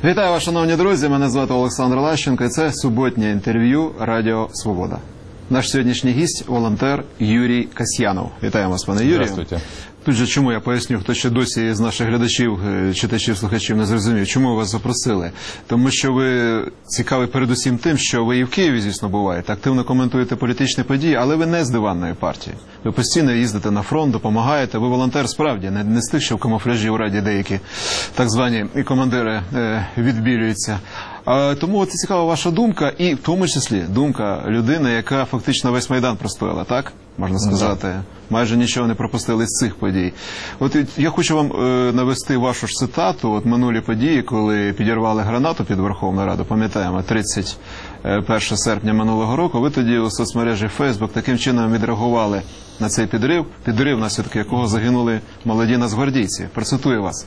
Вітаю вас, шановні друзі, мене звати Олександр Лащенко і це суботнє інтерв'ю Радіо Свобода. Наш сьогоднішній гість – волонтер Юрій Касьянов. Вітаємо вас, пане Юрію. Здравствуйте. Тут же чому я поясню, хто ще досі з наших глядачів, читачів, слухачів не зрозумів, чому вас запросили. Тому що ви цікаві передусім тим, що ви і в Києві, звісно, буваєте, активно коментуєте політичні події, але ви не з диванної партії. Ви постійно їздите на фронт, допомагаєте, ви волонтер справді, не з тих, що в камуфляжі у Раді деякі так звані і командири відбілюються. Тому от цікава ваша думка, і в тому числі думка людини, яка фактично весь Майдан простояла, так? Можна сказати, майже нічого не пропустили з цих подій. От я хочу вам навести вашу ж цитату, от минулі події, коли підірвали гранату під Верховну Раду, пам'ятаємо, 31 серпня минулого року, ви тоді у соцмережі Facebook таким чином відреагували на цей підрив, наслідки якого загинули молоді нацгвардійці. Процитую вас.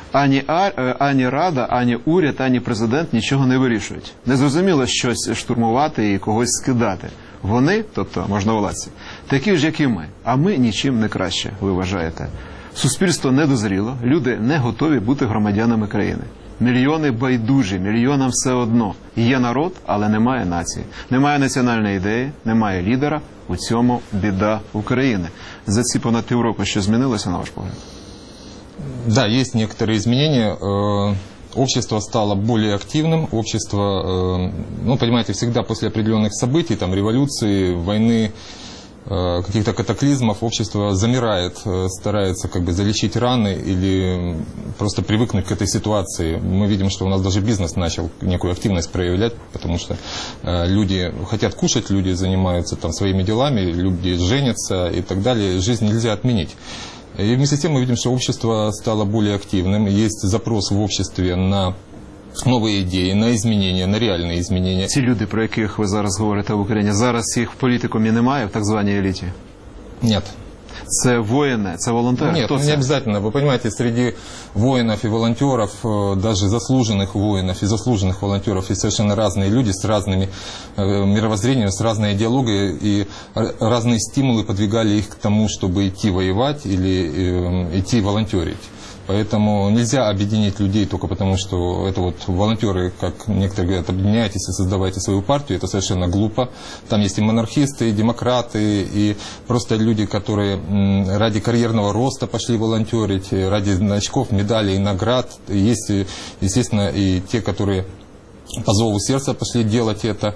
Ані Рада, ані уряд, ані президент нічого не вирішують. Не зрозуміло щось штурмувати і когось скидати. Вони, тобто можновладці, такі ж, як і ми, а ми нічим не краще, ви вважаєте. Суспільство не дозріло, люди не готові бути громадянами країни. Мільйони байдужі, мільйонам все одно. Є народ, але немає нації. Немає національної ідеї, немає лідера. У цьому біда України. За ці понад півроку що змінилося, на ваш погляд? Да, есть некоторые изменения. Общество стало более активным. Общество, ну, понимаете, всегда после определенных событий, там, революции, войны, каких-то катаклизмов, общество замирает, старается как бы залечить раны или просто привыкнуть к этой ситуации. Мы видим, что у нас даже бизнес начал некую активность проявлять, потому что люди хотят кушать, люди занимаются там своими делами, люди женятся и так далее. Жизнь нельзя отменить. И вместе с тем мы видим, что общество стало более активным, есть запрос в обществе на новые идеи, на изменения, на реальные изменения. Ці люди, про яких ви зараз говорите в Україні, зараз їх в політикумі немає, в так званій еліті? Нет. Це воїни, це волонтери? Нет, не обязательно. Вы понимаете, среди воинов и волонтеров, даже заслуженных воинов и заслуженных волонтеров, есть совершенно разные люди с разными мировоззрениями, с разной идеологией, и разные стимулы подвигали их к тому, чтобы идти воевать или идти волонтерить. Поэтому нельзя объединить людей только потому, что это вот волонтеры, как некоторые говорят, объединяйтесь и создавайте свою партию. Это совершенно глупо. Там есть и монархисты, и демократы, и просто люди, которые ради карьерного роста пошли волонтерить, ради значков, медалей, наград. Есть, естественно, и те, которые по зову сердца пошли делать это.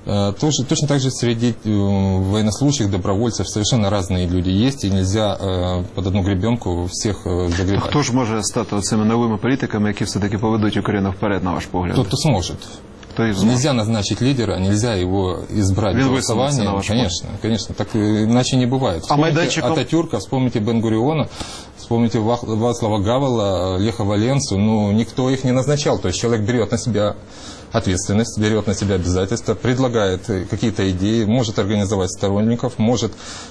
Точно так же среди военнослужащих, добровольцев совершенно разные люди есть, и нельзя под одну гребенку всіх загребати. А хто ж може стати цими новими політиками, які все-таки поведуть Україну вперед, на ваш погляд? Кто-то сможет. Нельзя назначить лидера, нельзя его избрать голосованием. Конечно, так иначе не бывает. Вспомните Ататюрка, вспомните Бен-Гуриона, вспомните Вацлава Гавела, Леха Валенсу. Ну, никто их не назначал. То есть человек берет на себя ответственность, берет на себя обязательства, предлагает какие-то идеи, может организовать сторонников, может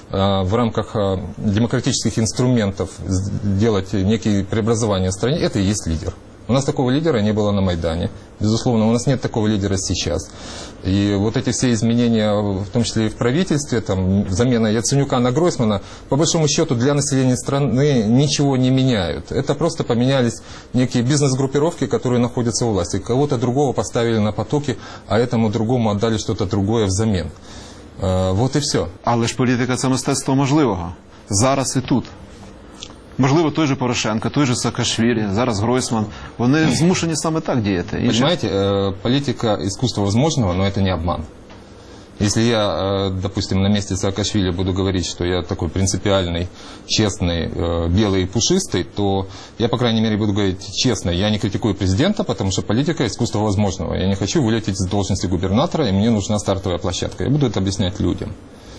в рамках демократических инструментов сделать некие преобразования в стране. Это и есть лидер. У нас такого лидера не было на Майдане. Безусловно, у нас нет такого лидера сейчас. И вот эти все изменения, в том числе и в правительстве, там, замена Яценюка на Гройсмана, по большому счету для населения страны ничего не меняют. Это просто поменялись некие бизнес-группировки, которые находятся у власти. Кого-то другого поставили на потоки, а этому другому отдали что-то другое взамен. Вот и все. Але ж політика – це мистецтво можливого. Зараз і тут. Можливо, той же Порошенко, той же Саакашвілі, зараз Гройсман. Вони змушені саме так діяти. Понимаете, политика – искусство возможного, но это не обман. Если я, допустим, на месте Саакашвили буду говорить, что я такой принципиальный, честный, белый и пушистый, то я, по крайней мере, буду говорить честно. Я не критикую президента, потому что политика – искусство возможного. Я не хочу вылететь из должности губернатора, и мне нужна стартовая площадка. Я буду это объяснять людям.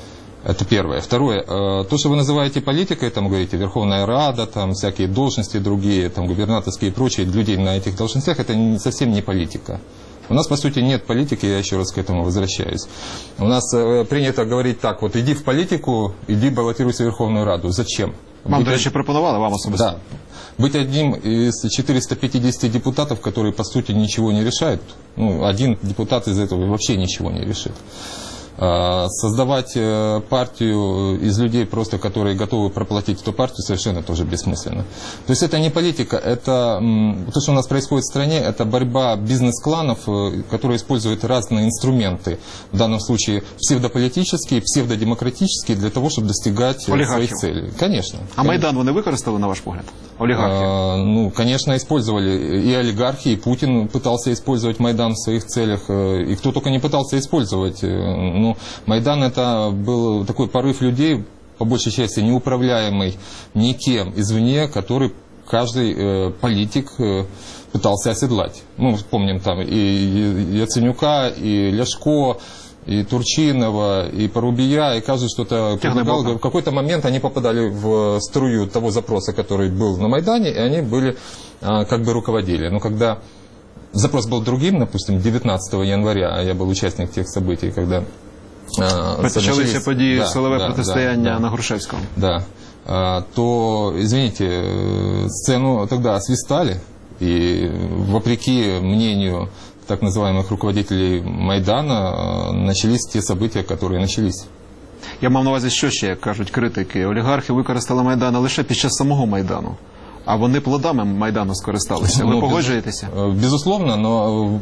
Это первое. Второе. То, что вы называете политикой, там, говорите, Верховная Рада, там, всякие должности другие, там, губернаторские и прочие, людей на этих должностях, это совсем не политика. У нас, по сути, нет политики, я еще раз к этому возвращаюсь. У нас принято говорить так, вот, иди в политику, иди баллотируйся в Верховную Раду. Зачем? Вам, до речі, пропонували, вам особисто? Да. Быть одним из 450 депутатов, которые, по сути, ничего не решают. Ну, один депутат из этого вообще ничего не решит. Создавать партию из людей, просто которые готовы проплатить эту партию, совершенно тоже бессмысленно. То есть это не политика, это то, что у нас происходит в стране, это борьба бизнес-кланов, которые используют разные инструменты, в данном случае псевдополитические, псевдодемократические, для того, чтобы достигать своих целей. Конечно. А Майдан вони використали, на ваш погляд? Олигархи? Ну, конечно, использовали. И олигархи, и Путин пытался использовать Майдан в своих целях. И кто только не пытался использовать. Ну, Майдан это был такой порыв людей, по большей части неуправляемый никем извне, который каждый политик пытался оседлать. Ну, помним там и Яценюка, и Ляшко, и Турчинова, и Порубия, и каждый что-то предлагал. В какой-то момент они попадали в струю того запроса, который был на Майдане, и они были, как бы руководили. Но когда запрос был другим, допустим, 19 января, а я был участник тех событий, когда почалися події силове протистояння на Грушевском. Да. То, извините, сцену тогда освистали, и вопреки мнению так называемых руководителей Майдана начались те события, которые начались. Я мав на увазі, що ще, як кажуть критики, олігархи використали Майдан лише під час самого Майдану, а вони плодами Майдану скористалися. Ви погоджуєтеся? Безусловно, но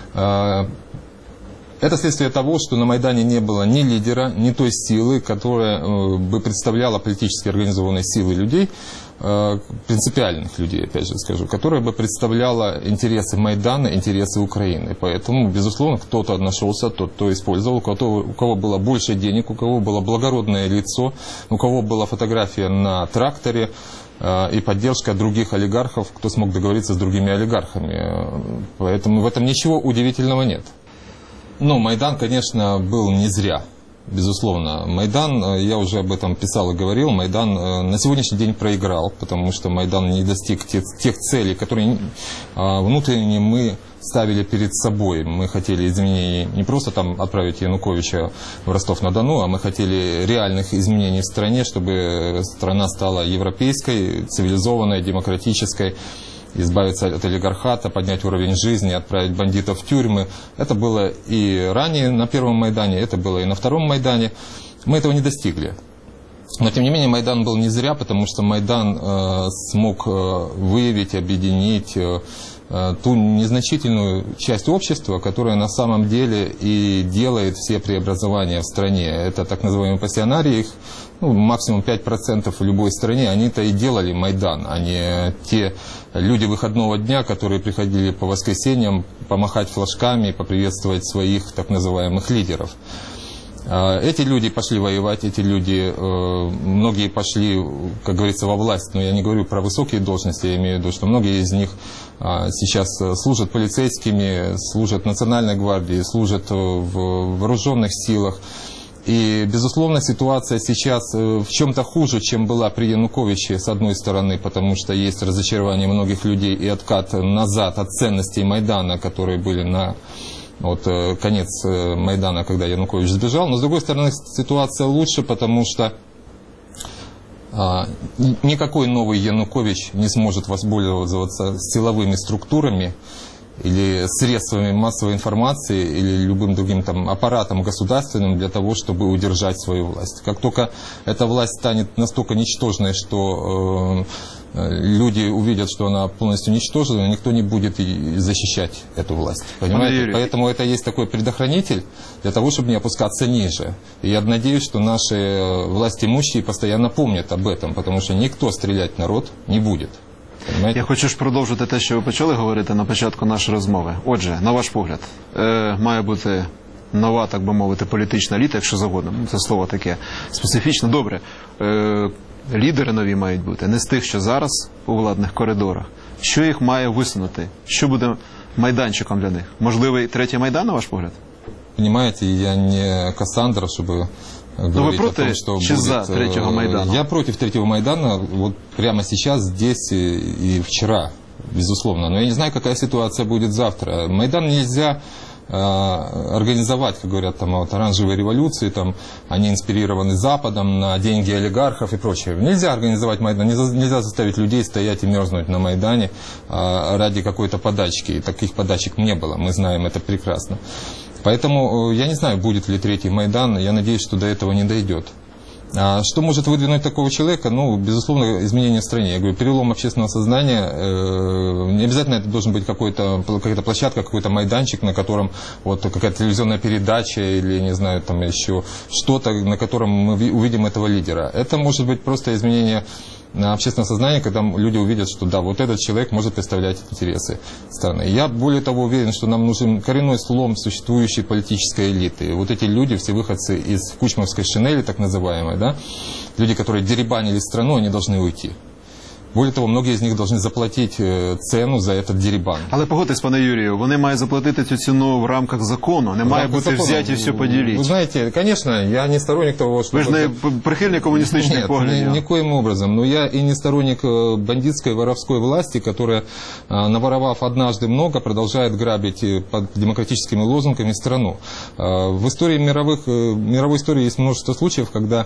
это следствие того, что на Майдане не было ни лидера, ни той силы, которая бы представляла политически организованные силы людей, принципиальных людей, опять же скажу, которая бы представляла интересы Майдана, интересы Украины. Поэтому, безусловно, кто-то нашелся, тот, кто использовал, у кого было больше денег, у кого было благородное лицо, у кого была фотография на тракторе и поддержка других олигархов, кто смог договориться с другими олигархами. Поэтому в этом ничего удивительного нет. Ну, Майдан, конечно, был не зря, безусловно. Майдан, я уже об этом писал и говорил, Майдан на сегодняшний день проиграл, потому что Майдан не достиг тех целей, которые внутренне мы ставили перед собой. Мы хотели изменений не просто там отправить Януковича в Ростов-на-Дону, а мы хотели реальных изменений в стране, чтобы страна стала европейской, цивилизованной, демократической, избавиться от олигархата, поднять уровень жизни, отправить бандитов в тюрьмы. Это было и ранее на первом Майдане, это было и на втором Майдане. Мы этого не достигли. Но, тем не менее, Майдан был не зря, потому что Майдан смог выявить, объединить ту незначительную часть общества, которая на самом деле и делает все преобразования в стране. Это так называемые пассионарии, их максимум 5% в любой стране, они-то и делали Майдан, а не те люди выходного дня, которые приходили по воскресеньям помахать флажками, поприветствовать своих так называемых лидеров. Эти люди пошли воевать, эти люди, многие пошли, как говорится, во власть, но я не говорю про высокие должности, я имею в виду, что многие из них сейчас служат полицейскими, служат в Национальной гвардии, служат в вооруженных силах. И, безусловно, ситуация сейчас в чем-то хуже, чем была при Януковиче, с одной стороны, потому что есть разочарование многих людей и откат назад от ценностей Майдана, которые были на конец Майдана, когда Янукович сбежал. Но, с другой стороны, ситуация лучше, потому что никакой новый Янукович не сможет воспользоваться силовыми структурами или средствами массовой информации, или любым другим там аппаратом государственным для того, чтобы удержать свою власть. Как только эта власть станет настолько ничтожной, что люди увидят, что она полностью ничтожена, никто не будет защищать эту власть. Понимаете? Поэтому это есть такой предохранитель для того, чтобы не опускаться ниже. И я надеюсь, что наши властимущие постоянно помнят об этом, потому что никто стрелять в народ не будет. Понимаете? Я хочу ж продовжити те, що ви почали говорити на початку нашої розмови. Отже, на ваш погляд, має бути нова, так би мовити, політична еліта, якщо завгодно, це слово таке специфічне. Добре, лідери нові мають бути, не з тих, що зараз у владних коридорах. Що їх має висунути? Що буде майданчиком для них? Можливий третій Майдан, на ваш погляд? Понимаете, я не Кассандра, чтобы говорить о том, что будет... за третьего Майдана? Я против третьего Майдана вот прямо сейчас, здесь и вчера, безусловно. Но я не знаю, какая ситуация будет завтра. Майдан нельзя организовать, как говорят, там, вот, оранжевые революции, там, они инспирированы Западом на деньги олигархов и прочее. Нельзя организовать Майдан, нельзя заставить людей стоять и мерзнуть на Майдане ради какой-то подачки. И таких подачек не было, мы знаем это прекрасно. Поэтому я не знаю, будет ли третий Майдан, я надеюсь, что до этого не дойдет. А что может выдвинуть такого человека? Ну, безусловно, изменение в стране. Я говорю, перелом общественного сознания. Не обязательно это должен быть какая-то площадка, какой-то майданчик, на котором вот какая-то телевизионная передача или, не знаю, там еще что-то, на котором мы увидим этого лидера. Это может быть просто изменение общественного сознания, когда люди увидят, что да, вот этот человек может представлять интересы страны. Я более того уверен, что нам нужен коренной слом существующей политической элиты. Вот эти люди, все выходцы из кучмовской шинели, так называемой, да, люди, которые дерибанили страну, они должны уйти. Более того, многие из них должны заплатить цену за этот дерибан. Але погодьтесь, пане Юрію, вони мають заплатити цю ціну в рамках закону. Не має бути взяті і все поділити. Вы знаете, конечно, я не сторонник того, что... Вы же не прихильник коммунистических поглядов. Нет, никоим образом. Но я и не сторонник бандитской, воровской власти, которая, наворовав однажды много, продолжает грабить под демократическими лозунгами страну. В истории мировой истории есть множество случаев, когда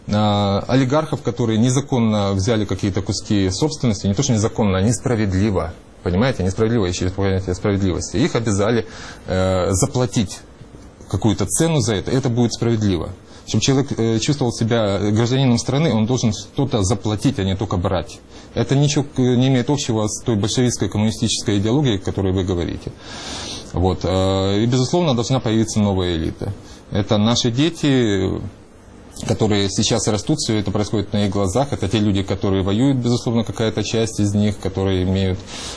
олигархов, которые незаконно взяли какие-то куски собственности, не то что незаконно, а несправедливо, понимаете, несправедливо, еще есть понятие справедливости, их обязали заплатить какую-то цену за это будет справедливо. Чтобы человек чувствовал себя гражданином страны, он должен что-то заплатить, а не только брать. Это ничего не имеет общего с той большевистской коммунистической идеологией, о которой вы говорите. Вот. И, безусловно, должна появиться новая элита. Это наши дети, которые сейчас растут, все это происходит на их глазах. Это те люди, которые воюют, безусловно, какая-то часть из них, которые имеют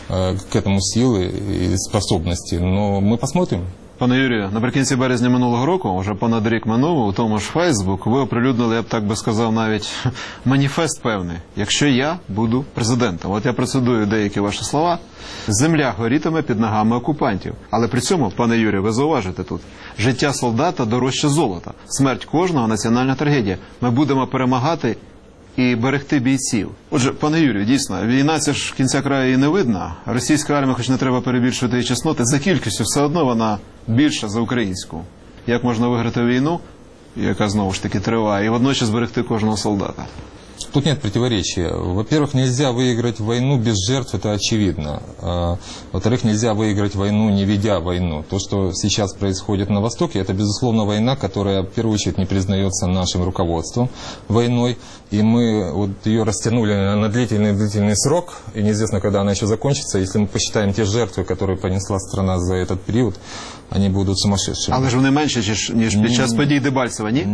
к этому силы и способности. Но мы посмотрим. Пане Юрію, наприкінці березня минулого року, вже понад рік минув, у тому ж Фейсбук, ви оприлюднили, я б так би сказав, навіть маніфест певний. Якщо я буду президентом. От я процитую деякі ваші слова. Земля горітиме під ногами окупантів. Але при цьому, пане Юрію, ви зауважите тут, життя солдата дорожче золота. Смерть кожного – національна трагедія. Ми будемо перемагати і берегти бійців. Отже, пане Юрію, дійсно, війна це ж кінця краю і не видно. Російська армія, хоч не треба перебільшувати її чесноти, за кількістю все одно вона більша за українську. Як можна виграти війну, яка знову ж таки триває, і водночас берегти кожного солдата? Тут нет противоречия. Во-первых, нельзя выиграть войну без жертв, это очевидно. Во-вторых, нельзя выиграть войну, не ведя войну. То, что сейчас происходит на Востоке, это, безусловно, война, которая, в первую очередь, не признается нашим руководством войной. И мы вот ее растянули на длительный срок, и неизвестно, когда она еще закончится. Если мы посчитаем те жертвы, которые понесла страна за этот период, они будут сумасшедшими. Але ж вони менше, ніж під час подій Дебальцева, ні?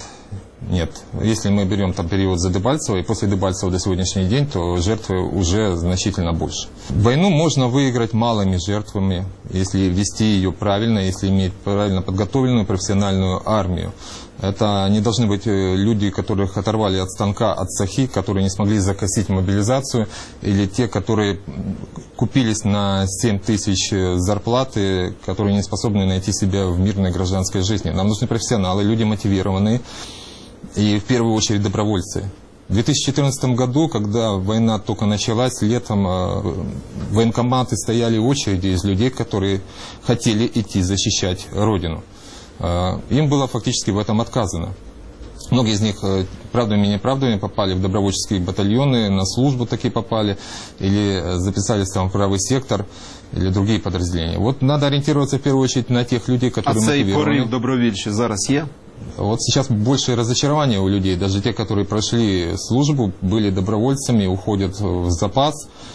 Нет. Если мы берем там период за Дебальцево и после Дебальцева до сегодняшний день, то жертвы уже значительно больше. Войну можно выиграть малыми жертвами, если вести ее правильно, если иметь правильно подготовленную профессиональную армию. Это не должны быть люди, которых оторвали от станка, от сахи, которые не смогли закосить мобилизацию, или те, которые купились на 7 тысяч зарплаты, которые не способны найти себя в мирной гражданской жизни. Нам нужны профессионалы, люди мотивированные. И в первую очередь добровольцы. В 2014 году, когда война только началась, летом военкоматы стояли в очереди из людей, которые хотели идти защищать Родину. Им было фактически в этом отказано. Многие из них правдами и неправдами попали в добровольческие батальоны, на службу такие попали, или записались там в правый сектор, или другие подразделения. Вот надо ориентироваться в первую очередь на тех людей, которые мотивированы. А цей порив добровольчий зараз є? Вот сейчас больше разочарования у людей. Даже те, которые прошли службу, были добровольцами, уходят в запас.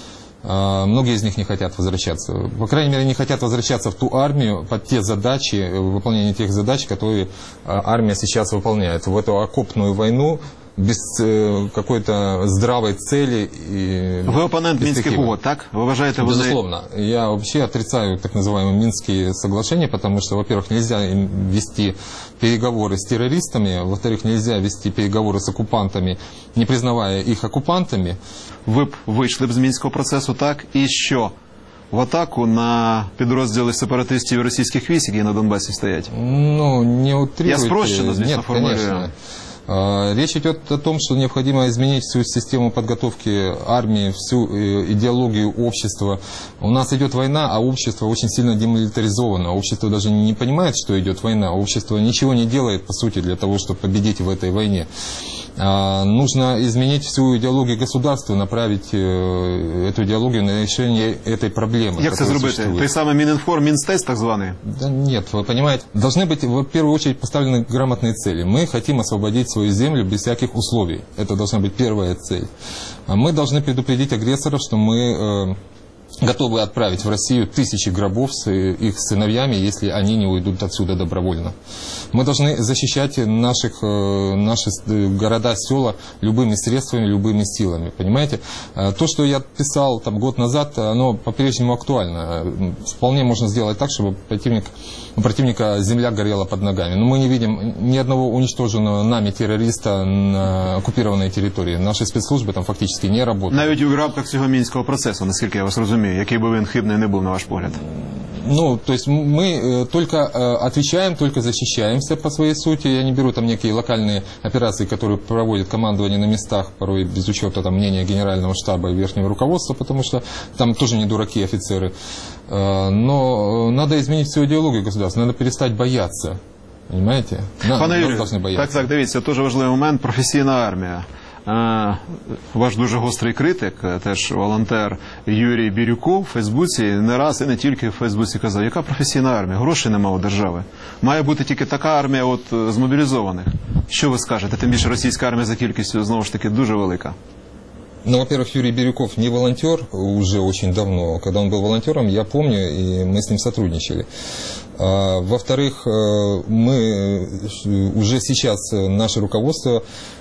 Многие из них не хотят возвращаться. По крайней мере, не хотят возвращаться в ту армию под те задачи, выполнение тех задач, которые армия сейчас выполняет. В эту окопную войну без какой-то здравой цели. Вы оппонент Минских угод, так? Вы уважаете... Безусловно. Я вообще отрицаю так называемые Минские соглашения, потому что, во-первых, нельзя вести переговоры с террористами, во-вторых, нельзя вести переговоры с оккупантами, не признавая их оккупантами. Ви б вийшли б з Мінського процесу, так? І що? В атаку на підрозділи сепаратистів російських військ, які на Донбасі стоять? Ну, не утрируйте. Я спрощенно, звісно, формулюю. Конечно. Речь идет о том, что необходимо изменить всю систему подготовки армии, всю идеологию общества. У нас идет война, а общество очень сильно демилитаризовано. Общество даже не понимает, что идет война. Общество ничего не делает, по сути, для того, чтобы победить в этой войне. Нужно изменить всю идеологию государства, направить эту идеологию на решение этой проблемы. Как это сделать? Той самый Мининформ, Минстес, так званый? Да нет, вы понимаете, должны быть в первую очередь поставлены грамотные цели. Мы хотим освободить свою землю без всяких условий. Это должна быть первая цель. Мы должны предупредить агрессоров, что мы готовы отправить в Россию тысячи гробов с их сыновьями, если они не уйдут отсюда добровольно. Мы должны защищать наши города, села любыми средствами, любыми силами. Понимаете? То, что я писал там, год назад, оно по-прежнему актуально. Вполне можно сделать так, чтобы у противника земля горела под ногами. Но мы не видим ни одного уничтоженного нами террориста на оккупированной территории. Наши спецслужбы там фактически не работают. Навіть у рамках цього Мінського процесу, наскільки я вас розумію, який би він хибний не був, на ваш погляд. Ну, то есть мы только отвечаем, только защищаемся по своей сути. Я не беру там некие локальные операции, которые проводит командование на местах, порой без учета там мнения генерального штаба и верхнего руководства, потому что там тоже не дураки офицеры. Но надо изменить всю идеологию государства, надо перестать бояться. Понимаете? Пане Юрію, так, дивіться, дуже важливий момент, професійна армія. Ваш дуже гострий критик, теж волонтер Юрій Бірюков в Фейсбуці не раз і не тільки в Фейсбуці казав, яка професійна армія, грошей нема у держави. Має бути тільки така армія от змобілізованих. Що ви скажете? Тим більше російська армія за кількістю, знову ж таки, дуже велика. Ну, во-первых, Юрий Бирюков не волонтер уже очень давно. Когда он был волонтером, я помню, и мы с ним сотрудничали. Во-вторых, мы уже сейчас, наше руководство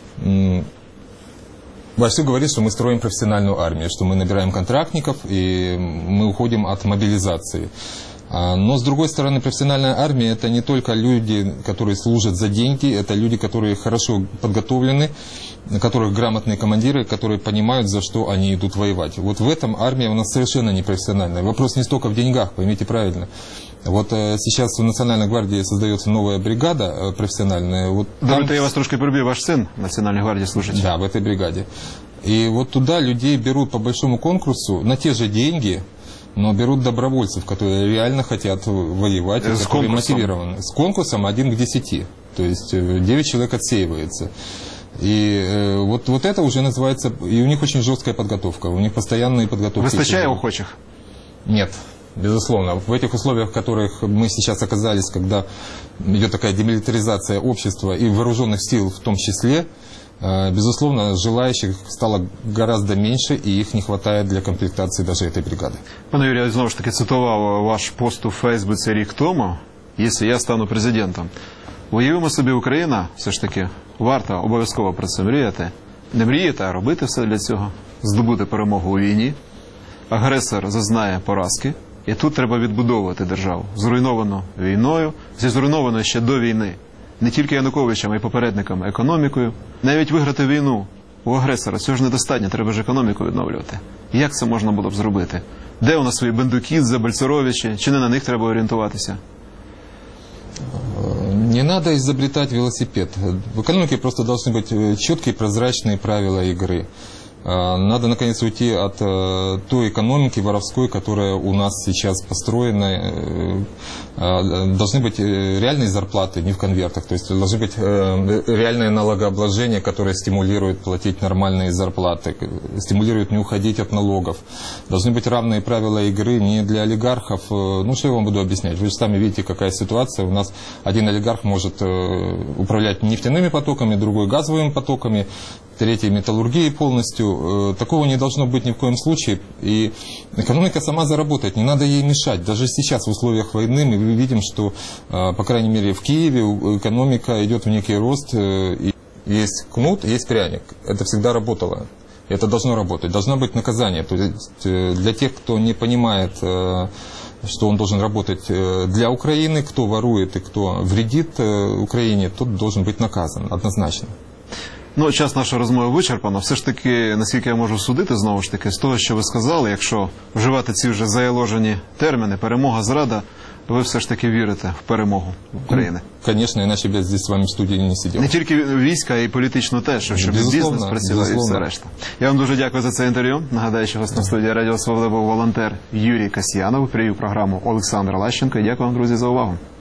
вовсю говорит, что мы строим профессиональную армию, что мы набираем контрактников и мы уходим от мобилизации. Но, с другой стороны, профессиональная армия – это не только люди, которые служат за деньги, это люди, которые хорошо подготовлены, у которых грамотные командиры, которые понимают, за что они идут воевать. Вот в этом армия у нас совершенно не профессиональная. Вопрос не столько в деньгах, поймите правильно. Вот сейчас в Национальной гвардии создается новая бригада профессиональная. Вот там... Я вас трошки перебью, ваш сын в Национальной гвардии служит. Да, в этой бригаде. И вот туда людей берут по большому конкурсу на те же деньги, но берут добровольцев, которые реально хотят воевать, которые мотивированы. С конкурсом 1 к 10. То есть 9 человек отсеивается. И вот это уже называется... И у них очень жесткая подготовка. У них постоянные подготовки. Выстачает охочих? Нет. Безусловно, в этих условиях, в которых мы сейчас оказались, когда идет такая демилитаризация общества и вооруженных сил в том числе, безусловно, желающих стало гораздо меньше, и их не хватает для комплектации даже этой бригады. Пане Юрію, я знову ж таки цитував ваш пост у Фейсбуці рік тому, «Якщо я стану президентом». Уявимо собі, Україна все ж таки варта обов'язково про це мріяти. Не мріяти, а робити все для цього. Здобути перемогу у війні. Агресор зазнає поразки. І тут треба відбудовувати державу. Зруйновано війною, зруйновано ще до війни. Не тільки Януковичем, а й попередниками, економікою. Навіть виграти війну у агресора, цього ж недостатньо, треба ж економіку відновлювати. Як це можна було б зробити? Де у нас свої Бендукідзе, Бальцеровичі? Чи не на них треба орієнтуватися? Не надо изобретать велосипед. В экономике просто должны быть четкие, прозрачные правила игры. Надо, наконец, уйти от той экономики воровской, которая у нас сейчас построена. Должны быть реальные зарплаты, не в конвертах. То есть должны быть реальное налогообложение, которое стимулирует платить нормальные зарплаты, стимулирует не уходить от налогов. Должны быть равные правила игры не для олигархов. Ну, что я вам буду объяснять? Вы же сами видите, какая ситуация. У нас один олигарх может управлять нефтяными потоками, другой газовыми потоками, третий металлургией полностью. Такого не должно быть ни в коем случае. И экономика сама заработает, не надо ей мешать. Даже сейчас в условиях войны мы видим, что, по крайней мере, в Киеве экономика идет в некий рост. И есть кнут, есть пряник. Это всегда работало. Это должно работать. Должно быть наказание. То есть для тех, кто не понимает, что он должен работать для Украины, кто ворует и кто вредит Украине, тот должен быть наказан однозначно. Ну, час нашої розмови вичерпано. Все ж таки, наскільки я можу судити, знову ж таки, з того, що ви сказали, якщо вживати ці вже заяложені терміни, перемога, зрада, ви все ж таки вірите в перемогу України? Конечно, иначе бы я здесь с вами в студии не сидел. Не тільки війська, а й політично теж, щоб бізнес працював і все решта. Я вам дуже дякую за це інтерв'ю. Нагадаю, що гостем студії Радіо Свобода був волонтер Юрій Касьянов, привів програму Олександр Лащенко. І дякую вам, друзі, за увагу.